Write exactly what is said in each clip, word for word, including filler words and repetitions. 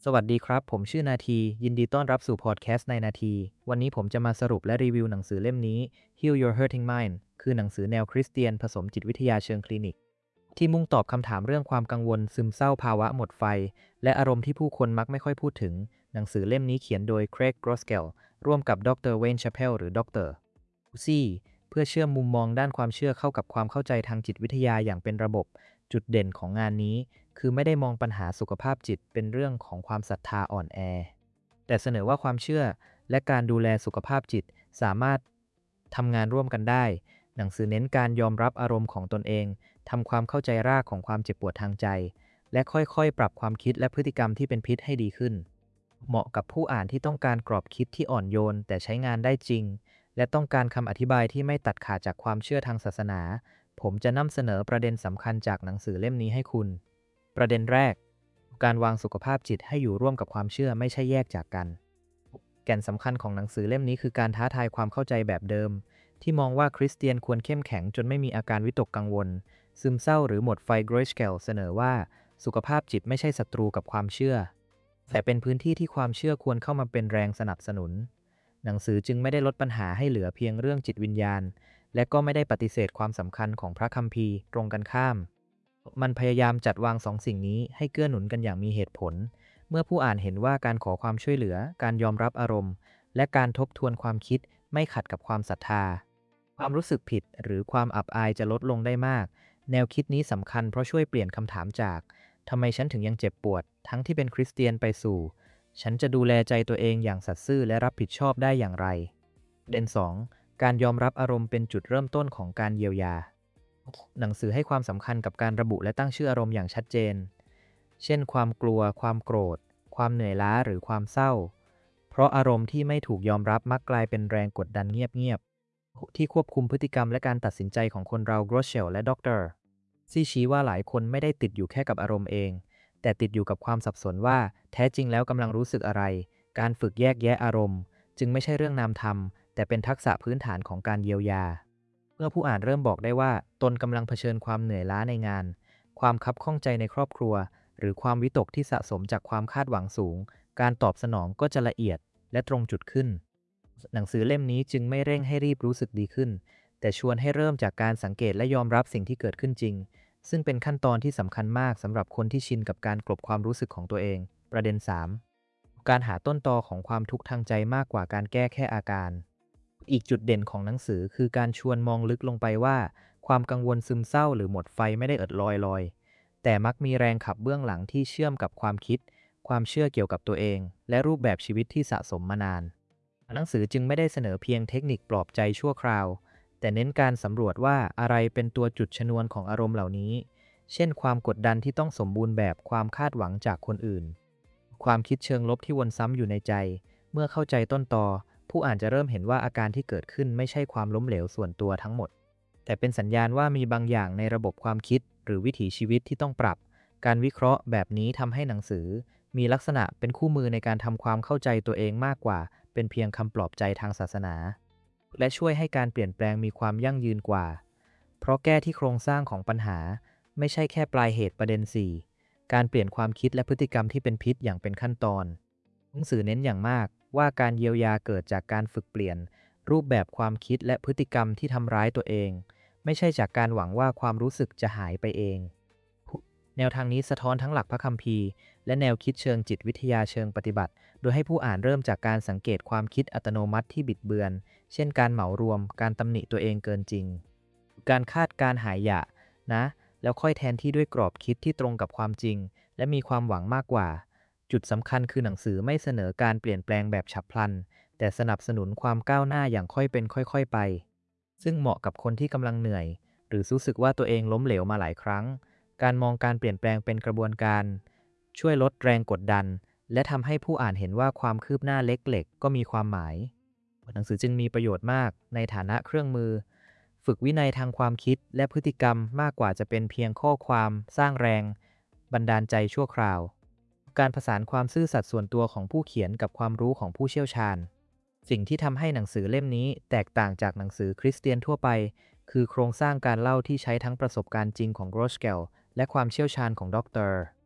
สวัสดีครับผมชื่อนาทียินดีต้อนรับสู่พอดแคสต์ในนาทีวันนี้ผมจะมาสรุปและรีวิวหนังสือเล่มนี้ Heal Your Hurting Mind คือหนังสือแนวคริสเตียนผสมจิตวิทยาเชิงคลินิกที่มุ่งตอบคำถามเรื่องความกังวลซึมเศร้าภาวะหมดไฟและอารมณ์ที่ผู้คนมักไม่ค่อยพูดถึงหนังสือเล่มนี้เขียนโดย Craig Groeschel ร่วมกับดรเวนชาเพลหรือดรซี่เพื่อเชื่อมมุมมองด้านความเชื่อเข้ากับความเข้าใจทางจิตวิทยาอย่างเป็นระบบจุดเด่นของงานนี้ คือไม่ได้มองปัญหาสุขภาพจิตเป็นเรื่องของความศรัทธาอ่อนแอ แต่เสนอว่าความเชื่อและการดูแลสุขภาพจิตสามารถทำงานร่วมกันได้ หนังสือเน้นการยอมรับอารมณ์ของตนเอง ทำความเข้าใจรากของความเจ็บปวดทางใจ และค่อยๆ ปรับความคิดและพฤติกรรมที่เป็นพิษให้ดีขึ้น เหมาะกับผู้อ่านที่ต้องการกรอบคิดที่อ่อนโยนแต่ใช้งานได้จริง และต้องการคำอธิบายที่ไม่ตัดขาดจากความเชื่อทางศาสนา ผมจะนำเสนอประเด็นสำคัญจากหนังสือเล่มนี้ให้คุณ ประเด็นแรก การวางสุขภาพจิตให้อยู่ร่วมกับความเชื่อไม่ใช่แยกจากกัน แก่นสำคัญของหนังสือเล่มนี้คือการท้าทายความเข้าใจแบบเดิม ที่มองว่าคริสเตียนควรเข้มแข็งจนไม่มีอาการวิตกกังวล ซึมเศร้าหรือหมดไฟโกรชเกลเสนอว่าสุขภาพจิตไม่ใช่ศัตรูกับความเชื่อ แต่เป็นพื้นที่ที่ความเชื่อควรเข้ามาเป็นแรงสนับสนุน หนังสือจึงไม่ได้ลดปัญหาให้เหลือเพียงเรื่องจิตวิญญาณ และก็ไม่ได้ปฏิเสธความสำคัญของพระคัมภีร์ตรงกันข้าม มันพยายามจัดวางสองสิ่งนี้ให้เกื้อหนุนกันอย่างมีเหตุผล เมื่อผู้อ่านเห็นว่าการขอความช่วยเหลือ การยอมรับอารมณ์ และการทบทวนความคิดไม่ขัดกับความศรัทธา ความรู้สึกผิดหรือความอับอายจะลดลงได้มาก แนวคิดนี้สำคัญเพราะช่วยเปลี่ยนคำถามจากทำไมฉันถึงยังเจ็บปวดทั้งที่เป็นคริสเตียนไปสู่ฉันจะดูแลใจตัวเองอย่างสัตย์ซื่อและรับผิดชอบได้อย่างไรประเด็นสองการยอมรับอารมณ์เป็นจุดเริ่มต้นของการเยียวยา หนังสือให้ความสำคัญกับการระบุและตั้งชื่ออารมณ์อย่างชัดเจน เช่นความกลัว ความโกรธ ความเหนื่อยล้าหรือความเศร้า เพราะอารมณ์ที่ไม่ถูกยอมรับมักกลายเป็นแรงกดดันเงียบๆที่ควบคุมพฤติกรรมและการตัดสินใจของคนเราโกรเชลและด็อกเตอร์ซี่ชี้ว่าหลายคนไม่ได้ติดอยู่แค่กับอารมณ์เอง แต่ติดอยู่กับความสับสนว่าแท้จริงแล้วกำลังรู้สึกอะไร การฝึกแยกแยะอารมณ์จึงไม่ใช่เรื่องนามธรรมแต่เป็นทักษะพื้นฐานของการเยียวยา เมื่อผู้อ่านเริ่มบอกได้ว่าตนกำลังเผชิญความเหนื่อยล้าในงาน ความคับข้องใจในครอบครัว หรือความวิตกที่สะสมจากความคาดหวังสูง การตอบสนองก็จะละเอียดและตรงจุดขึ้น หนังสือเล่มนี้จึงไม่เร่งให้รีบรู้สึกดีขึ้น แต่ชวนให้เริ่มจากการสังเกตและยอมรับสิ่งที่เกิดขึ้นจริง ซึ่งเป็นขั้นตอนที่สำคัญมากสำหรับคนที่ชินกับการกลบความรู้สึกของตัวเอง ประเด็นสามการหาต้นตอของความทุกข์ทางใจมากกว่าการแก้แค่อาการ อีกจุดเด่นของหนังสือคือการชวนมองลึกลงไปว่าความกังวลซึมเศร้าหรือหมดไฟไม่ได้เอิดลอยลอยแต่มักมีแรงขับเบื้องหลังที่เชื่อมกับความคิดความเชื่อเกี่ยวกับตัวเองและรูปแบบชีวิตที่สะสมมานานหนังสือจึงไม่ได้เสนอเพียงเทคนิคปลอบใจชั่วคราวแต่เน้นการสำรวจว่าอะไรเป็นตัวจุดชนวนของอารมณ์เหล่านี้เช่นความกดดันที่ต้องสมบูรณ์แบบความคาดหวังจากคนอื่นความคิดเชิงลบที่วนซ้ำอยู่ในใจเมื่อเข้าใจต้นตอ ผู้อ่านจะเริ่มเห็นว่าอาการที่เกิดขึ้นไม่ใช่ความล้มเหลวส่วนตัวทั้งหมด แต่เป็นสัญญาณว่ามีบางอย่างในระบบความคิดหรือวิถีชีวิตที่ต้องปรับ การวิเคราะห์แบบนี้ทำให้หนังสือมีลักษณะเป็นคู่มือในการทำความเข้าใจตัวเองมากกว่าเป็นเพียงคำปลอบใจทางศาสนา และช่วยให้การเปลี่ยนแปลงมีความยั่งยืนกว่า เพราะแก้ที่โครงสร้างของปัญหาไม่ใช่แค่ปลายเหตุประเด็นสี่การเปลี่ยนความคิดและพฤติกรรมที่เป็นพิษอย่างเป็นขั้นตอน หนังสือเน้นอย่างมากว่าการเยียวยาเกิดจากการฝึกเปลี่ยนรูปแบบความคิดและพฤติกรรมที่ทำร้ายตัวเองไม่ใช่จากการหวังว่าความรู้สึกจะหายไปเองแนวทางนี้สะท้อนทั้งหลักพระคัมภีร์และแนวคิดเชิงจิตวิทยาเชิงปฏิบัติโดยให้ผู้อ่านเริ่มจากการสังเกตความคิดอัตโนมัติที่บิดเบือนเช่นการเหมารวมการตำหนิตัวเองเกินจริงการคาดการหายหยะนะแล้วค่อยแทนที่ด้วยกรอบคิดที่ตรงกับความจริงและมีความหวังมากกว่าจุดสำคัญคือหนังสือไม่เสนอการเปลี่ยนแปลงแบบฉับพลันแต่สนับสนุนความก้าวหน้าอย่างค่อยเป็นค่อยๆไปซึ่งเหมาะกับคนที่กำลังเหนื่อยหรือรู้สึกว่าตัวเองล้มเหลวมาหลายครั้งการมองการเปลี่ยนแปลงเป็นกระบวนการช่วยลดแรงกดดันและทำให้ผู้อ่านเห็นว่าความคืบหน้าเล็กๆก็มีความหมายหนังสือจึงมีประโยชน์มากในฐานะเครื่องมือฝึกวินัยทางความคิดและพฤติกรรมมากกว่าจะเป็นเพียงข้อความสร้างแรงบันดาลใจชั่วคราวการผสานความซื่อสัตย์ส่วนตัวของผู้เขียนกับความรู้ของผู้เชี่ยวชาญสิ่งที่ทำให้หนังสือเล่มนี้แตกต่างจากหนังสือคริสเตียนทั่วไปคือโครงสร้างการเล่าที่ใช้ทั้งประสบการณ์จริงของโรชเกลและความเชี่ยวชาญของด็อกเตอร์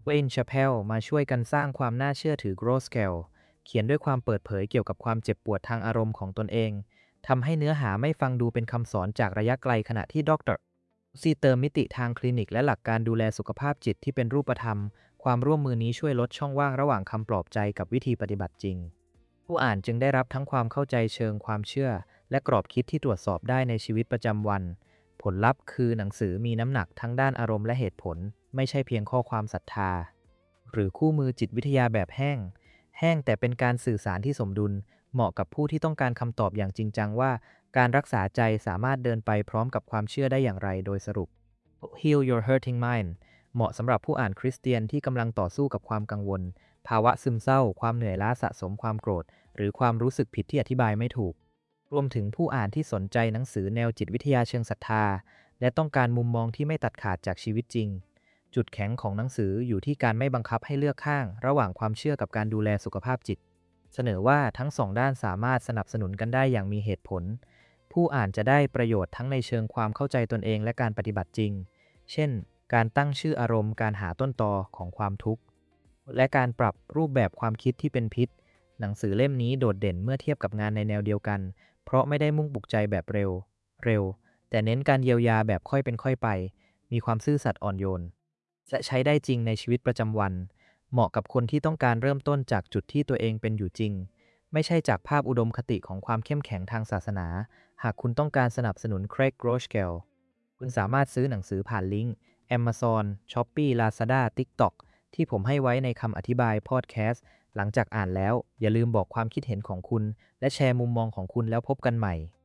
เวนชาเพลมาช่วยกันสร้างความน่าเชื่อถือ Growth Scale เขียนด้วยความเปิดเผยเกี่ยวกับความเจ็บปวดทางอารมณ์ของตนเองทำให้เนื้อหาไม่ฟังดูเป็นคำสอนจากระยะไกลขณะที่ดรซีเติมมิติทางคลินิกและหลักการดูแลสุขภาพจิตที่เป็นรูปธรรมความร่วมมือนี้ช่วยลดช่องว่างระหว่างคำปลอบใจกับวิธีปฏิบัติจริงผู้อ่านจึงได้รับทั้งความเข้าใจเชิงความเชื่อและกรอบคิดที่ตรวจสอบได้ในชีวิตประจำวันผลลัพธ์คือหนังสือมีน้ำหนักทั้งด้านอารมณ์และเหตุผลไม่ใช่เพียงข้อความศรัทธาหรือคู่มือจิตวิทยาแบบแห้งแห้งแต่เป็นการสื่อสารที่สมดุลเหมาะกับผู้ที่ต้องการคำตอบอย่างจริงจังว่าการรักษาใจสามารถเดินไปพร้อมกับความเชื่อได้อย่างไรโดยสรุป Heal Your Hurting Mind เหมาะสำหรับผู้อ่านคริสเตียนที่กำลังต่อสู้กับความกังวลภาวะซึมเศร้าความเหนื่อยล้าสะสมความโกรธหรือความรู้สึกผิดที่อธิบายไม่ถูกรวมถึงผู้อ่านที่สนใจหนังสือแนวจิตวิทยาเชิงศรัทธาและต้องการมุมมองที่ไม่ตัดขาดจากชีวิตจริงจุดแข็งของหนังสืออยู่ที่การไม่บังคับให้เลือกข้างระหว่างความเชื่อกับการดูแลสุขภาพจิตเสนอว่าทั้งสองด้านสามารถสนับสนุนกันได้อย่างมีเหตุผลผู้อ่านจะได้ประโยชน์ทั้งในเชิงความเข้าใจตนเองและการปฏิบัติจริงเช่นการตั้งชื่ออารมณ์การหาต้นตอของความทุกข์และการปรับรูปแบบความคิดที่เป็นพิษหนังสือเล่มนี้โดดเด่นเมื่อเทียบกับงานในแนวเดียวกันเพราะไม่ได้มุ่งปลุกใจแบบเร็วเร็วแต่เน้นการเยียวยาแบบค่อยเป็นค่อยไปมีความซื่อสัตย์อ่อนโยนและใช้ได้จริงในชีวิตประจำวันเหมาะกับคนที่ต้องการเริ่มต้นจากจุดที่ตัวเองเป็นอยู่จริงไม่ใช่จากภาพอุดมคติของความเข้มแข็งทางศาสนาหากคุณต้องการสนับสนุน Craig Groeschel คุณสามารถซื้อหนังสือผ่านลิงก์ Amazon, Shopee, Lazada, TikTok ที่ผมให้ไว้ในคำอธิบายพอดแคสต์หลังจากอ่านแล้วอย่าลืมบอกความคิดเห็นของคุณและแชร์มุมมองของคุณแล้วพบกันใหม่